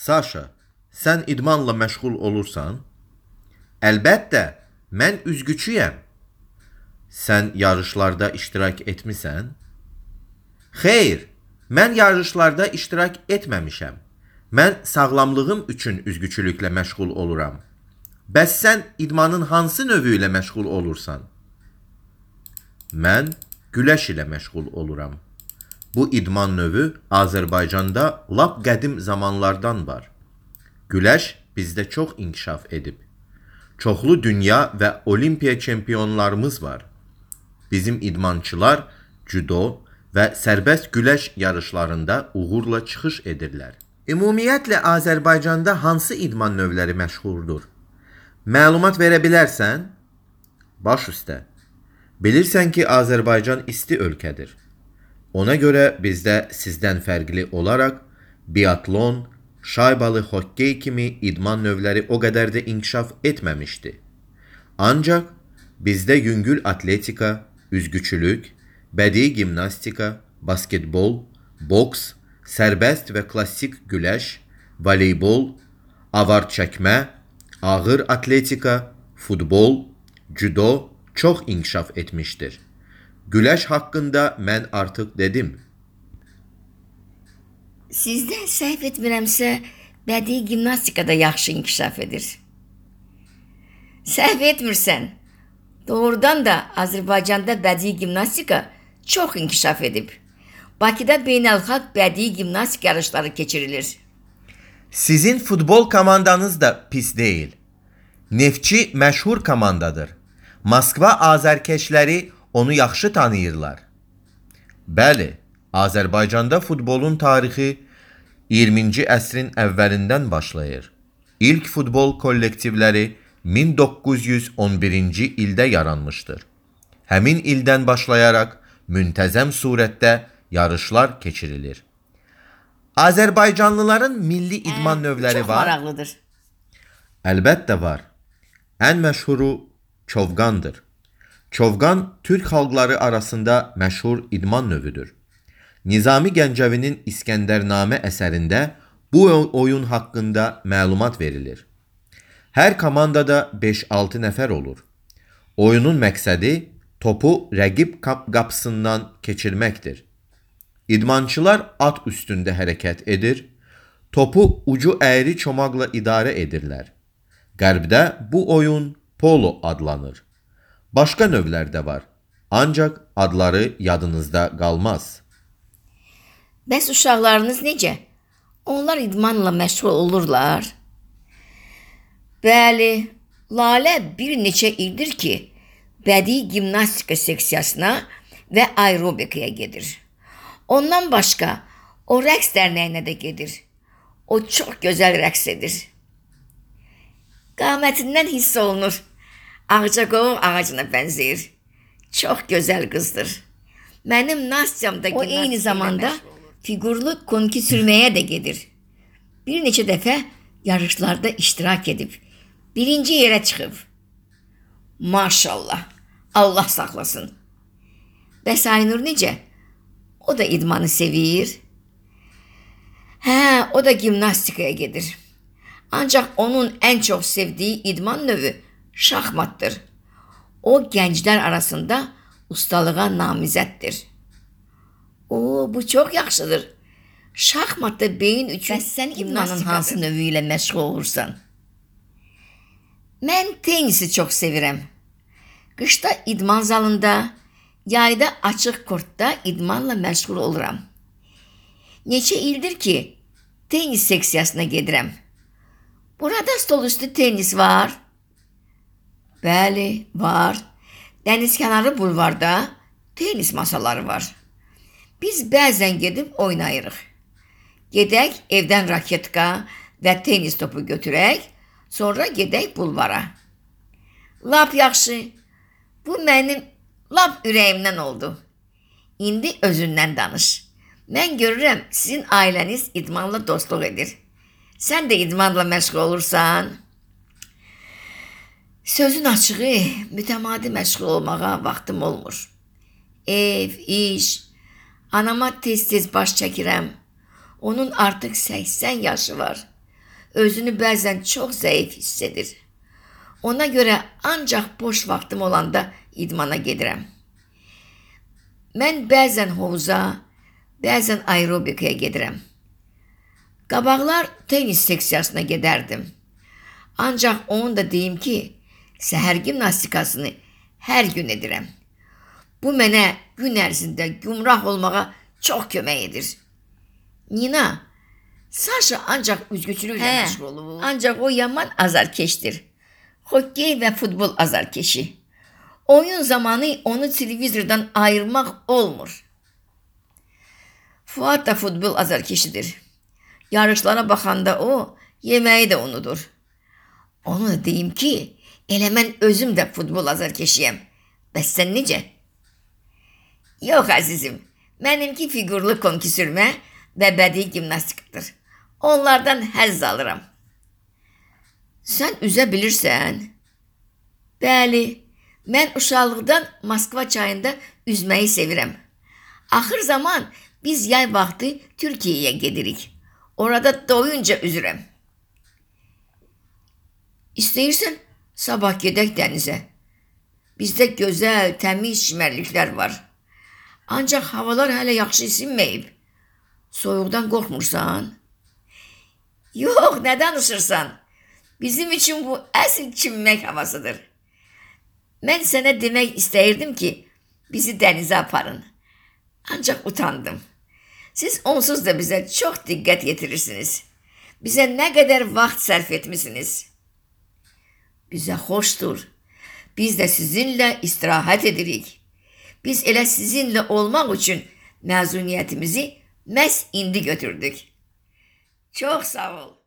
Saşa, sən idmanla məşğul olursan? Əlbəttə, mən üzgüçüyəm. Sən yarışlarda iştirak etmisən? Xeyr, mən yarışlarda iştirak etməmişəm. Mən sağlamlığım üçün üzgüçülüklə məşğul oluram. Bəs sən idmanın hansı növü ilə məşğul olursan? Mən güləş ilə məşğul oluram. Bu idman növü Azərbaycanda lap qədim zamanlardan var. Güləş bizdə çox inkişaf edib. Çoxlu dünya və olimpiya çempionlarımız var. Bizim idmançılar judo və sərbəst güləş yarışlarında uğurla çıxış edirlər. Ümumiyyətlə Azərbaycanda hansı idman növləri məşhurdur? Məlumat verə bilərsən? Baş üstə. Bilirsən ki, Azərbaycan isti ölkədir. Ona görə bizdə sizdən fərqli olaraq biatlon, şaybalı hokkey kimi idman növləri o qədər də inkişaf etməmişdi. Ancaq bizdə yüngül atletika, üzgüçülük, bədii gimnastika, basketbol, boks, sərbəst və klassik güləş, voleybol, avar çəkmə, ağır atletika, futbol, judo çox inkişaf etmişdir. Güləş haqqında mən artıq dedim. Sizdə səhv etmirəmsə, bədii gimnastikada yaxşı inkişaf edir. Səhv etmirsən. Doğrudan da Azərbaycanda bədii gimnastika çox inkişaf edib. Bakıda beynəlxalq bədii gimnastik yarışları keçirilir. Sizin futbol komandanız da pis deyil. Neftçi məşhur komandadır. Moskva azərkeşləri onu yaxşı tanıyırlar. Bəli, Azərbaycanda futbolun tarixi 20-ci əsrin əvvəlindən başlayır. İlk futbol kollektivləri 1911-ci ildə yaranmışdır. Həmin ildən başlayaraq müntəzəm surətdə yarışlar keçirilir. Azərbaycanlıların milli idman növləri Çox var. maraqlıdır. Əlbəttə var. Ən məşhuru çovqandır. Çovqan Türk xalqları arasında məşhur idman növüdür. Nizami Gəncəvinin İskəndərnamə əsərində bu oyun haqqında məlumat verilir. Hər komandada 5-6 nəfər olur. Oyunun məqsədi topu rəqib qapısından keçirməkdir. İdmançılar at üstündə hərəkət edir, topu ucu əyri çomaqla idarə edirlər. Qərbdə bu oyun polo adlanır. Başqa növlər də var, ancaq adları yadınızda qalmaz. Bəs uşaqlarınız necə? Onlar idmanla məşğul olurlar? Bəli, Lalə bir neçə ildir ki, bədii gimnastika seksiyasına və aerobikaya gedir. Ondan başqa o rəqs dərnəyinə də gedir. O çox gözəl rəqs edir. Qamətindən hiss olunur. Ağcaqovun ağacına bənzəyir. Çox gözəl qızdır. Mənim Nastyam da o eyni zamanda figurlu konki sürməyə də gedir. Bir neçə dəfə yarışlarda iştirak edib. Birinci yerə çıxıb. Maşallah, Allah saxlasın. Bəs Aynur necə? O da idmanı sevir. Hə, o da gimnastikaya gedir. Ancaq onun ən çox sevdiyi idman növü şahmatdır. O gənclər arasında ustalığa namizəddir. Bu çox yaxşıdır. Şahmatda beyin üçün sən idmanın hansı növü ilə məşğul olursan? Mən tenisi çox sevirəm. Qışda idman zalında, yayda açıq kortda idmanla məşğul oluram. Neçə ildir ki, tenis seksiyasına gedirəm. Burada stol üstü tenis var. Bəli, var. Dənizkənarı bulvarda tenis masaları var. Biz bəzən gedib oynayırıq. Gedək evdən raketka və tenis topu götürək, sonra gedək bulvara. Lap yaxşı. Bu mənim lap ürəyimdən oldu. İndi özündən danış. Mən görürəm sizin ailəniz idmanla dostluq edir. Sən də idmanla məşğul olursan. Sözün açığı, mütəmadi məşğul olmağa vaxtım olmur. Ev, iş, anama tez-tez baş çəkirəm. Onun artıq 80 yaşı var. özünü bəzən çox zəif hiss edir. Ona görə ancaq boş vaxtım olanda idmana gedirəm. Mən bəzən hovuza, bəzən aerobikaya gedirəm. Qabaqlar tenis seksiyasına gedərdim. Ancaq onu da deyim ki, səhər gimnastikasını hər gün edirəm. Bu mənə gün ərzində gümrah olmağa çox kömək edir. Nina, Saşa ancaq üzgüçülüklə məşğul olur. Ancaq o yaman azarkeşdir. Hokey və futbol azarkeşi. Oyun zamanı onu televizordan ayırmaq olmur. Fuad da futbol azarkeşidir. Yarışlara baxanda o, yeməyi də unudur. Onu da deyim ki, elə mən özüm də futbol azarkeşiyəm. Bəs sən necə? Yox əzizim, mənimki figurlu konki sürmə və bədii gimnastikadır. Onlardan həzz alıram. Sən üzə bilirsən? Bəli, mən uşaqlıqdan Moskva çayında üzməyi sevirəm. Axır zaman biz yay vaxtı Türkiyəyə gedirik. Orada doyunca üzürəm. İstəyirsən, sabah gedək dənizə. Bizdə gözəl, təmiz çimərliklər var. Ancaq havalar hələ yaxşı isinməyib. Soyuqdan qorxmursan? Yox, nə danışırsan? Bizim üçün bu əsl çimmək havasıdır. Mən sənə demək istəyirdim ki, bizi dənizə aparın. Ancaq utandım. Siz onsuz da bizə çox diqqət yetirirsiniz. Bizə nə qədər vaxt sərf etmisiniz. Bizə xoşdur. Biz də sizinlə istirahət edirik. Biz elə sizinlə olmaq üçün məzuniyyətimizi məhz indi götürdük. Çox sağ ol.